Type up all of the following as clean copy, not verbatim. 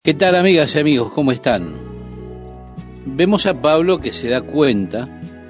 ¿Qué tal, amigas y amigos? ¿Cómo están? Vemos a Pablo que se da cuenta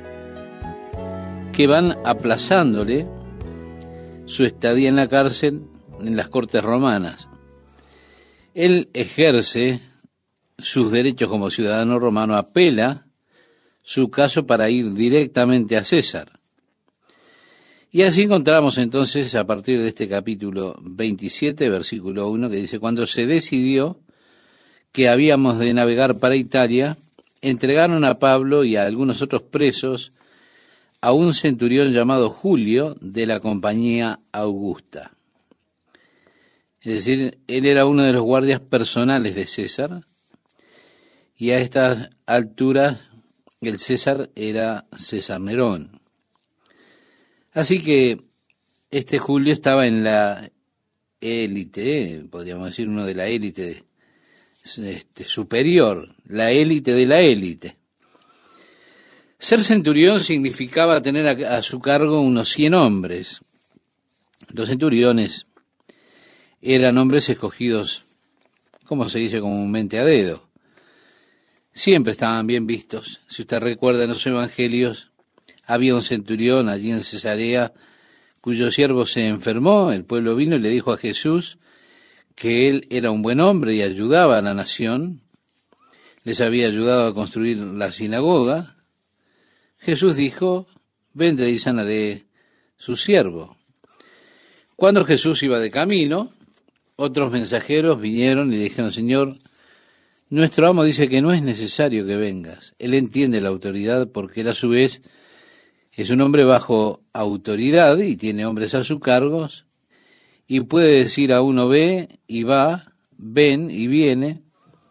que van aplazándole su estadía en la cárcel en las cortes romanas. Él ejerce sus derechos como ciudadano romano, apela su caso para ir directamente a César. Y así encontramos entonces a partir de este capítulo 27, versículo 1, que dice: cuando se decidió que habíamos de navegar para Italia, entregaron a Pablo y a algunos otros presos a un centurión llamado Julio de la compañía Augusta. Es decir, él era uno de los guardias personales de César, y a estas alturas el César era César Nerón. Así que este Julio estaba en la élite, podríamos decir uno de la élite superior, la élite de la élite. Ser centurión significaba tener a su cargo unos 100 hombres. Los centuriones eran hombres escogidos, como se dice comúnmente, a dedo. Siempre estaban bien vistos. Si usted recuerda en los evangelios, había un centurión allí en Cesarea cuyo siervo se enfermó. El pueblo vino y le dijo a Jesús que él era un buen hombre y ayudaba a la nación, les había ayudado a construir la sinagoga. Jesús dijo: vendré y sanaré su siervo. Cuando Jesús iba de camino, otros mensajeros vinieron y le dijeron: Señor, nuestro amo dice que no es necesario que vengas. Él entiende la autoridad porque él a su vez es un hombre bajo autoridad y tiene hombres a su cargo, y puede decir a uno: ve y va, ven y viene.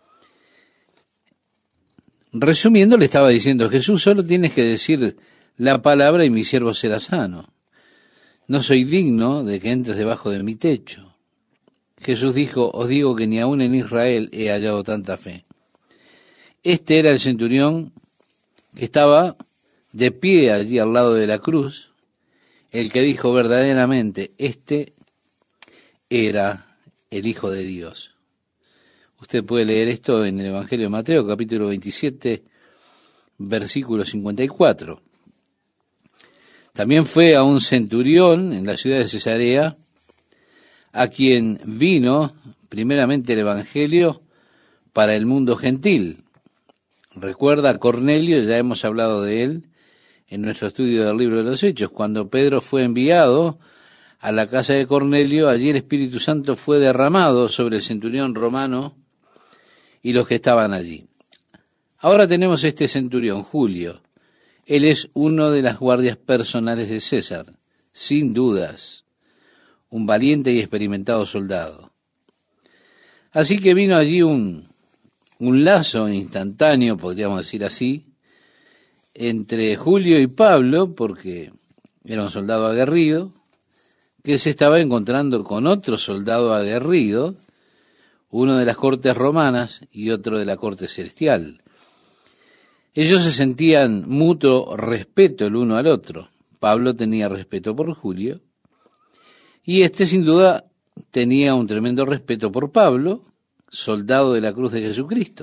Resumiendo, le estaba diciendo: Jesús, solo tienes que decir la palabra y mi siervo será sano. No soy digno de que entres debajo de mi techo. Jesús dijo: os digo que ni aun en Israel he hallado tanta fe. Este era el centurión que estaba de pie allí al lado de la cruz, el que dijo verdaderamente: este era el Hijo de Dios. Usted puede leer esto en el Evangelio de Mateo, capítulo 27, versículo 54. También fue a un centurión en la ciudad de Cesarea, a quien vino primeramente el Evangelio para el mundo gentil. Recuerda a Cornelio, ya hemos hablado de él en nuestro estudio del libro de los Hechos. Cuando Pedro fue enviado a la casa de Cornelio, allí el Espíritu Santo fue derramado sobre el centurión romano y los que estaban allí. Ahora tenemos este centurión, Julio. Él es uno de las guardias personales de César, sin dudas, un valiente y experimentado soldado. Así que vino allí un lazo instantáneo, podríamos decir así, entre Julio y Pablo, porque era un soldado aguerrido, que se estaba encontrando con otro soldado aguerrido, uno de las cortes romanas y otro de la corte celestial. Ellos se sentían mutuo respeto el uno al otro. Pablo tenía respeto por Julio, y este sin duda tenía un tremendo respeto por Pablo, soldado de la cruz de Jesucristo.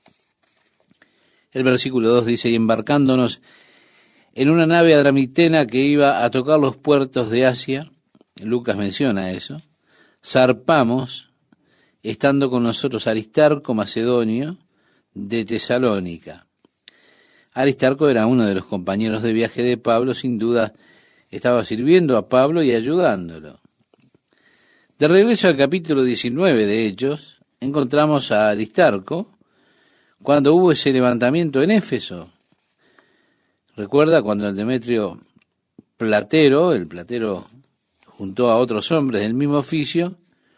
El versículo 2 dice: y embarcándonos en una nave adramitena que iba a tocar los puertos de Asia, Lucas menciona eso, zarpamos, estando con nosotros Aristarco, macedonio, de Tesalónica. Aristarco era uno de los compañeros de viaje de Pablo, sin duda estaba sirviendo a Pablo y ayudándolo. De regreso al capítulo 19 de Hechos, encontramos a Aristarco cuando hubo ese levantamiento en Éfeso. Recuerda cuando el Demetrio platero, el platero juntó a otros hombres del mismo oficio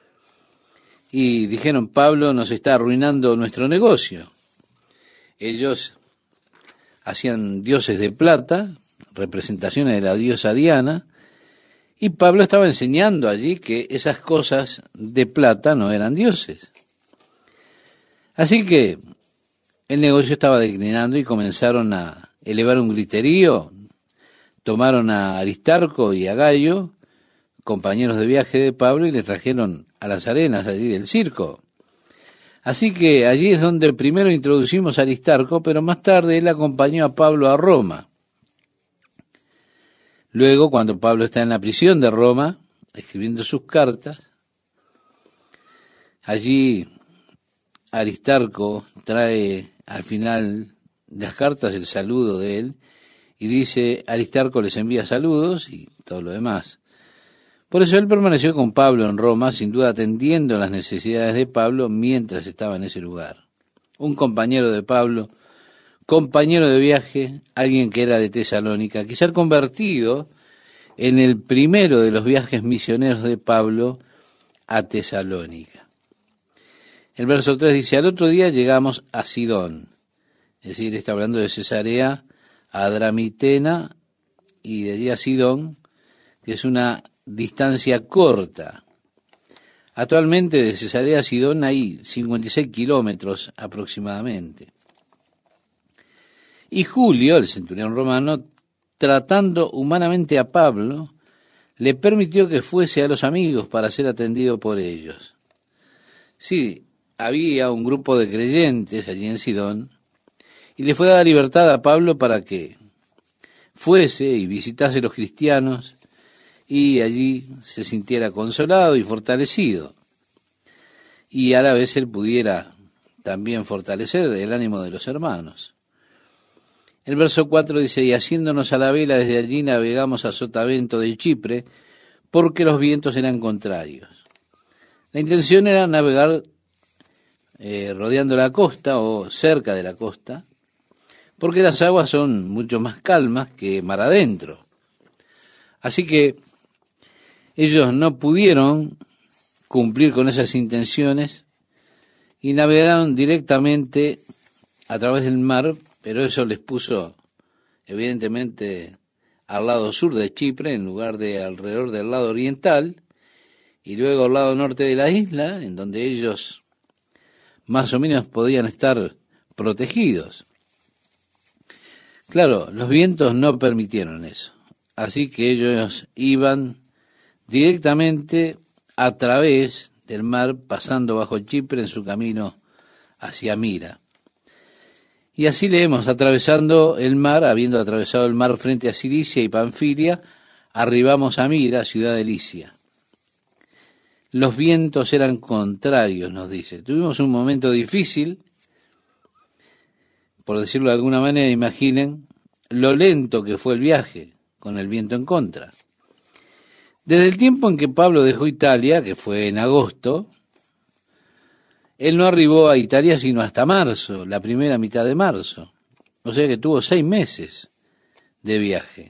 y dijeron: Pablo nos está arruinando nuestro negocio. Ellos hacían dioses de plata, representaciones de la diosa Diana, y Pablo estaba enseñando allí que esas cosas de plata no eran dioses. Así que el negocio estaba declinando y comenzaron a elevar un griterío. Tomaron a Aristarco y a Gayo, compañeros de viaje de Pablo, y les trajeron a las arenas allí del circo. Así que allí es donde primero introducimos a Aristarco, pero más tarde él acompañó a Pablo a Roma. Luego, cuando Pablo está en la prisión de Roma, escribiendo sus cartas, allí Aristarco trae al final de las cartas el saludo de él y dice: Aristarco les envía saludos y todo lo demás. Por eso él permaneció con Pablo en Roma, sin duda atendiendo las necesidades de Pablo mientras estaba en ese lugar. Un compañero de Pablo, compañero de viaje, alguien que era de Tesalónica, quizá convertido en el primero de los viajes misioneros de Pablo a Tesalónica. El verso 3 dice: al otro día llegamos a Sidón. Es decir, está hablando de Cesarea a Adramitena y de allí a Sidón, que es una distancia corta. Actualmente de Cesarea a Sidón hay 56 kilómetros aproximadamente. Y Julio, el centurión romano, tratando humanamente a Pablo, le permitió que fuese a los amigos para ser atendido por ellos. Sí, había un grupo de creyentes allí en Sidón, y le fue dada libertad a Pablo para que fuese y visitase a los cristianos, y allí se sintiera consolado y fortalecido. Y a la vez él pudiera también fortalecer el ánimo de los hermanos. El verso 4 dice: y haciéndonos a la vela desde allí navegamos a Sotavento de Chipre, porque los vientos eran contrarios. La intención era navegar rodeando la costa o cerca de la costa, porque las aguas son mucho más calmas que mar adentro. Así que ellos no pudieron cumplir con esas intenciones y navegaron directamente a través del mar, pero eso les puso evidentemente al lado sur de Chipre en lugar de alrededor del lado oriental, y luego al lado norte de la isla, en donde ellos más o menos podían estar protegidos. Claro, los vientos no permitieron eso, así que ellos iban directamente a través del mar, pasando bajo Chipre en su camino hacia Mira. Y así leemos: atravesando el mar, habiendo atravesado el mar frente a Cilicia y Panfilia, arribamos a Mira, ciudad de Licia. Los vientos eran contrarios, nos dice. Tuvimos un momento difícil, por decirlo de alguna manera. Imaginen lo lento que fue el viaje con el viento en contra. Desde el tiempo en que Pablo dejó Italia, que fue en agosto, él no arribó a Italia sino hasta marzo, la primera mitad de marzo. O sea que tuvo 6 meses de viaje.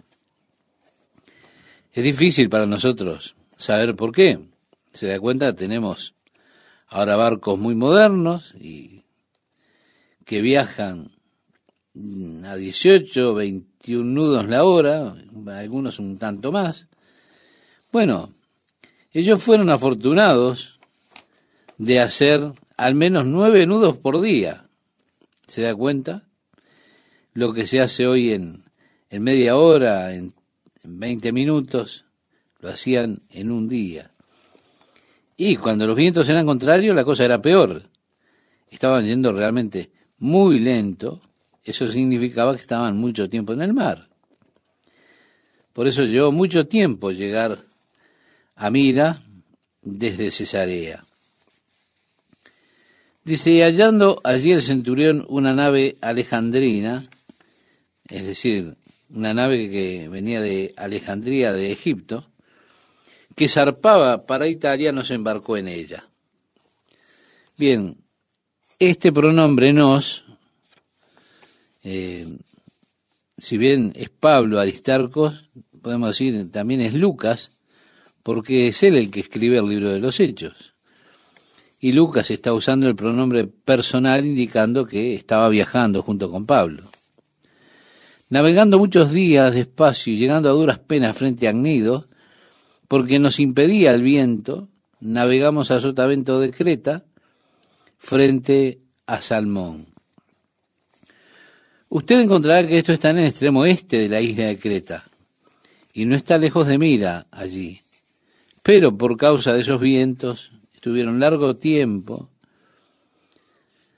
Es difícil para nosotros saber por qué. Se da cuenta, tenemos ahora barcos muy modernos y que viajan a 18, 21 nudos la hora, algunos un tanto más. Bueno, ellos fueron afortunados de hacer al menos 9 nudos por día. ¿Se da cuenta? Lo que se hace hoy en media hora, en 20 minutos, lo hacían en un día. Y cuando los vientos eran contrarios, la cosa era peor. Estaban yendo realmente muy lento. Eso significaba que estaban mucho tiempo en el mar. Por eso llevó mucho tiempo llegar a Mira desde Cesarea. Dice: y hallando allí el centurión una nave alejandrina, es decir, una nave que venía de Alejandría, de Egipto, que zarpaba para Italia, nos embarcó en ella. Bien, este pronombre nos, si bien es Pablo, Aristarco, podemos decir también es Lucas, porque es él el que escribe el libro de los Hechos. Y Lucas está usando el pronombre personal indicando que estaba viajando junto con Pablo. Navegando muchos días despacio y llegando a duras penas frente a Gnido, porque nos impedía el viento, navegamos a Sotavento de Creta frente a Salmón. Usted encontrará que esto está en el extremo este de la isla de Creta y no está lejos de Mira allí. Pero por causa de esos vientos estuvieron largo tiempo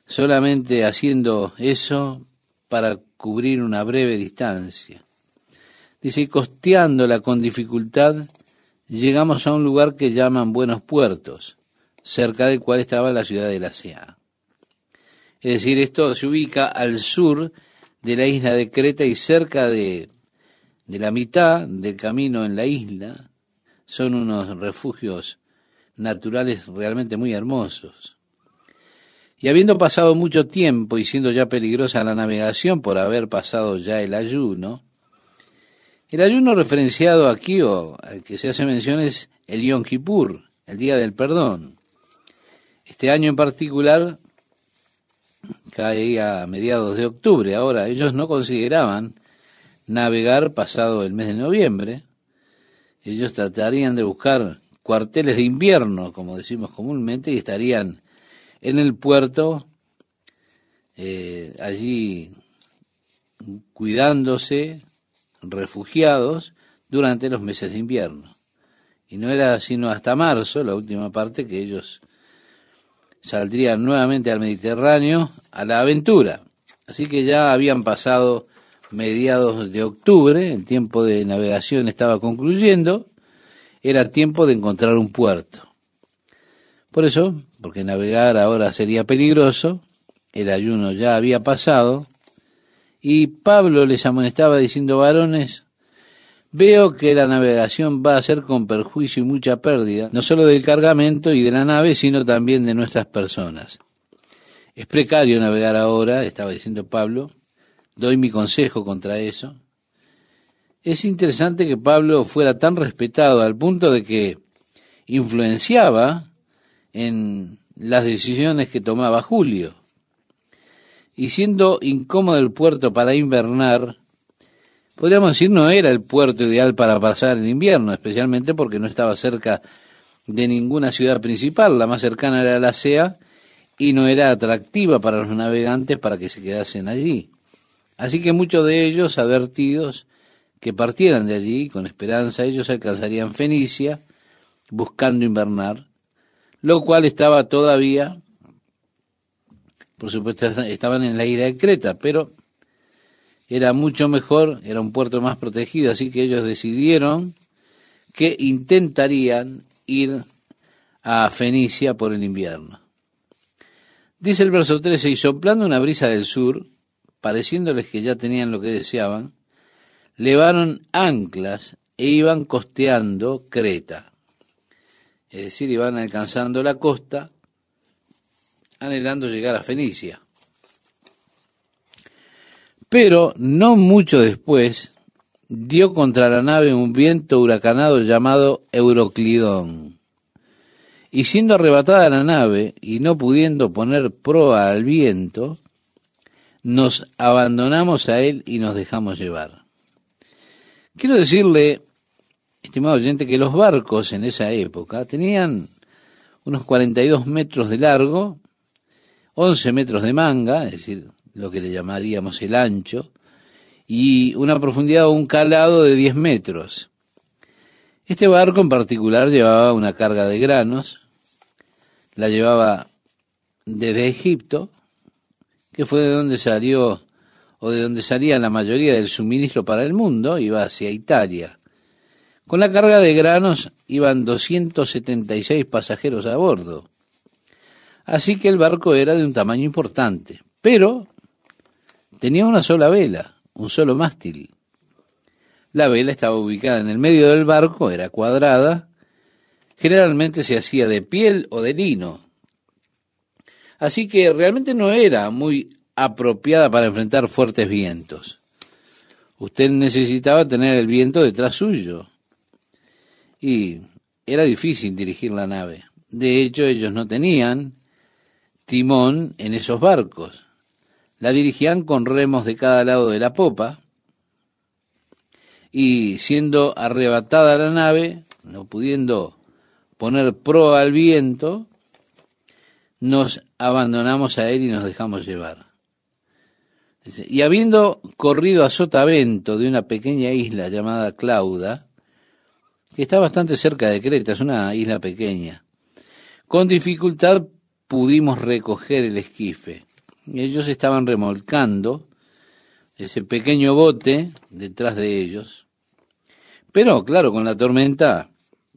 solamente haciendo eso para cubrir una breve distancia. Dice, y costeándola con dificultad, llegamos a un lugar que llaman Buenos Puertos, cerca del cual estaba la ciudad de Lasea. Es decir, esto se ubica al sur de la isla de Creta y cerca de la mitad del camino en la isla. Son unos refugios naturales realmente muy hermosos. Y habiendo pasado mucho tiempo y siendo ya peligrosa la navegación por haber pasado ya el ayuno referenciado aquí o al que se hace mención es el Yom Kippur, el Día del Perdón. Este año en particular cae a mediados de octubre. Ahora, ellos no consideraban navegar pasado el mes de noviembre. Ellos tratarían de buscar cuarteles de invierno, como decimos comúnmente, y estarían en el puerto, allí cuidándose, refugiados, durante los meses de invierno. Y no era sino hasta marzo, la última parte, que ellos saldrían nuevamente al Mediterráneo a la aventura. Así que ya habían pasado mediados de octubre, el tiempo de navegación estaba concluyendo, era tiempo de encontrar un puerto. Por eso, porque navegar ahora sería peligroso, el ayuno ya había pasado, y Pablo les amonestaba diciendo, varones, veo que la navegación va a ser con perjuicio y mucha pérdida, no solo del cargamento y de la nave, sino también de nuestras personas. Es precario navegar ahora, estaba diciendo Pablo, doy mi consejo contra eso. Es interesante que Pablo fuera tan respetado al punto de que influenciaba en las decisiones que tomaba Julio. Y siendo incómodo el puerto para invernar, podríamos decir no era el puerto ideal para pasar el invierno, especialmente porque no estaba cerca de ninguna ciudad principal. La más cercana era Lasea y no era atractiva para los navegantes para que se quedasen allí. Así que muchos de ellos, advertidos que partieran de allí, con esperanza, ellos alcanzarían Fenicia, buscando invernar, lo cual estaba todavía, por supuesto, estaban en la isla de Creta, pero era mucho mejor, era un puerto más protegido, así que ellos decidieron que intentarían ir a Fenicia por el invierno. Dice el verso 13, y soplando una brisa del sur, pareciéndoles que ya tenían lo que deseaban, levaron anclas e iban costeando Creta. Es decir, iban alcanzando la costa, anhelando llegar a Fenicia. Pero no mucho después dio contra la nave un viento huracanado llamado Euroclidón. Y siendo arrebatada la nave y no pudiendo poner proa al viento, nos abandonamos a él y nos dejamos llevar. Quiero decirle, estimado oyente, que los barcos en esa época tenían unos 42 metros de largo, 11 metros de manga, es decir, lo que le llamaríamos el ancho, y una profundidad o un calado de 10 metros. Este barco en particular llevaba una carga de granos, la llevaba desde Egipto, que fue de donde salió, o de donde salía la mayoría del suministro para el mundo, iba hacia Italia. Con la carga de granos iban 276 pasajeros a bordo. Así que el barco era de un tamaño importante, pero tenía una sola vela, un solo mástil. La vela estaba ubicada en el medio del barco, era cuadrada, generalmente se hacía de piel o de lino. Así que realmente no era muy apropiada para enfrentar fuertes vientos. Usted necesitaba tener el viento detrás suyo. Y era difícil dirigir la nave. De hecho, ellos no tenían timón en esos barcos. La dirigían con remos de cada lado de la popa. Y siendo arrebatada la nave, no pudiendo poner proa al viento, nos abandonamos a él y nos dejamos llevar. Y habiendo corrido a sotavento de una pequeña isla llamada Clauda, que está bastante cerca de Creta, es una isla pequeña, con dificultad pudimos recoger el esquife. ellos estaban remolcando ese pequeño bote detrás de ellos. Pero, claro, con la tormenta,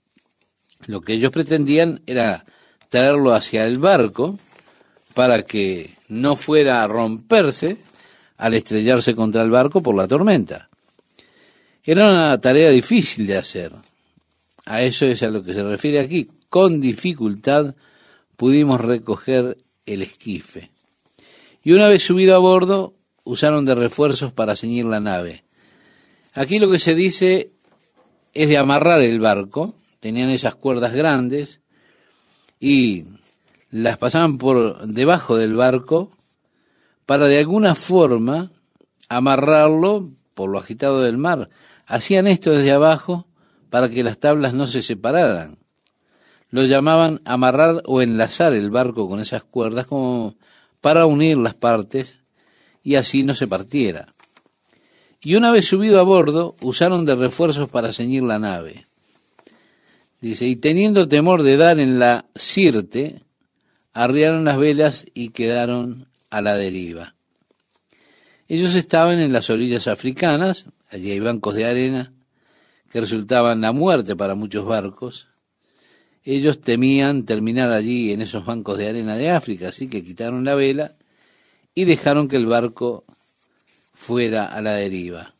lo que ellos pretendían era traerlo hacia el barco para que no fuera a romperse al estrellarse contra el barco por la tormenta. Era una tarea difícil de hacer. A eso es a lo que se refiere aquí. Con dificultad pudimos recoger el esquife. Y una vez subido a bordo, usaron de refuerzos para ceñir la nave. Aquí lo que se dice es de amarrar el barco. Tenían esas cuerdas grandes y las pasaban por debajo del barco para de alguna forma amarrarlo por lo agitado del mar. Hacían esto desde abajo para que las tablas no se separaran. Lo llamaban amarrar o enlazar el barco con esas cuerdas como para unir las partes y así no se partiera. Y una vez subido a bordo, usaron de refuerzos para ceñir la nave. Dice, y teniendo temor de dar en la sirte, arriaron las velas y quedaron a la deriva. Ellos estaban en las orillas africanas, allí hay bancos de arena que resultaban la muerte para muchos barcos. Ellos temían terminar allí en esos bancos de arena de África, así que quitaron la vela y dejaron que el barco fuera a la deriva.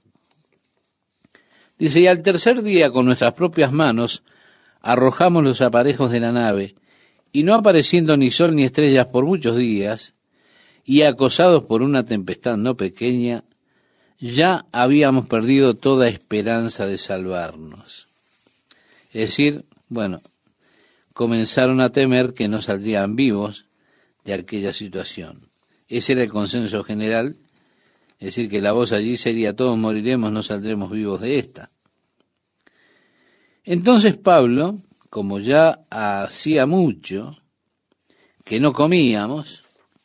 Dice, y al tercer día con nuestras propias manos arrojamos los aparejos de la nave, y no apareciendo ni sol ni estrellas por muchos días, y acosados por una tempestad no pequeña, ya habíamos perdido toda esperanza de salvarnos. Es decir, bueno, comenzaron a temer que no saldrían vivos de aquella situación. Ese era el consenso general, es decir, que la voz allí sería, todos moriremos, no saldremos vivos de esta. Entonces Pablo, como ya hacía mucho que no comíamos,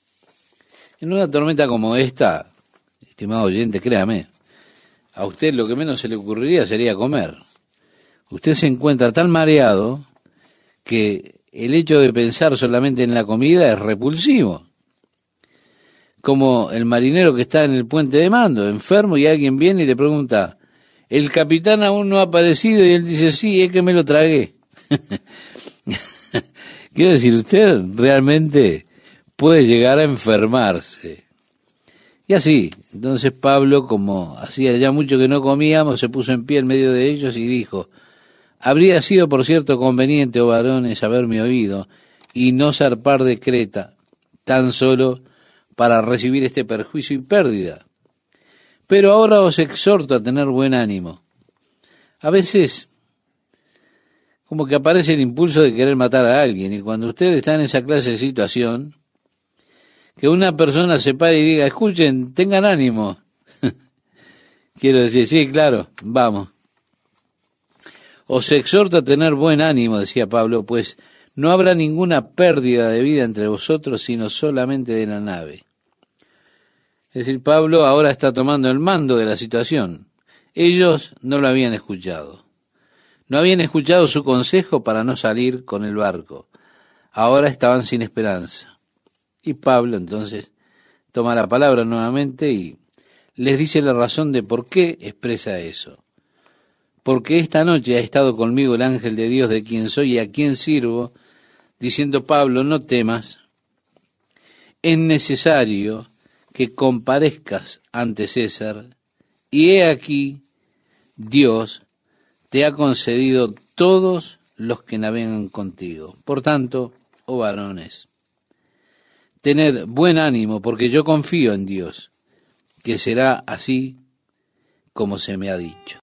en una tormenta como esta, estimado oyente, créame, a usted lo que menos se le ocurriría sería comer. Usted se encuentra tan mareado que el hecho de pensar solamente en la comida es repulsivo. Como el marinero que está en el puente de mando, enfermo, y alguien viene y le pregunta, ¿el capitán aún no ha aparecido? Y él dice, sí, es que me lo tragué. Quiero decir, usted realmente puede llegar a enfermarse. Y así, entonces Pablo, como hacía ya mucho que no comíamos, se puso en pie en medio de ellos y dijo, habría sido, por cierto, conveniente, oh varones, haberme oído y no zarpar de Creta, tan solo para recibir este perjuicio y pérdida. Pero ahora os exhorto a tener buen ánimo. A veces, como que aparece el impulso de querer matar a alguien, y cuando usted está en esa clase de situación, que una persona se pare y diga, escuchen, tengan ánimo. Quiero decir, sí, claro, vamos. Os exhorto a tener buen ánimo, decía Pablo, pues no habrá ninguna pérdida de vida entre vosotros, sino solamente de la nave. Es decir, Pablo ahora está tomando el mando de la situación. Ellos no lo habían escuchado. No habían escuchado su consejo para no salir con el barco. Ahora estaban sin esperanza. Y Pablo entonces toma la palabra nuevamente y les dice la razón de por qué expresa eso. Porque esta noche ha estado conmigo el ángel de Dios de quien soy y a quien sirvo, diciendo Pablo, no temas, es necesario que comparezcas ante César, y he aquí, Dios te ha concedido todos los que navegan contigo. Por tanto, oh varones, tened buen ánimo, porque yo confío en Dios, que será así como se me ha dicho.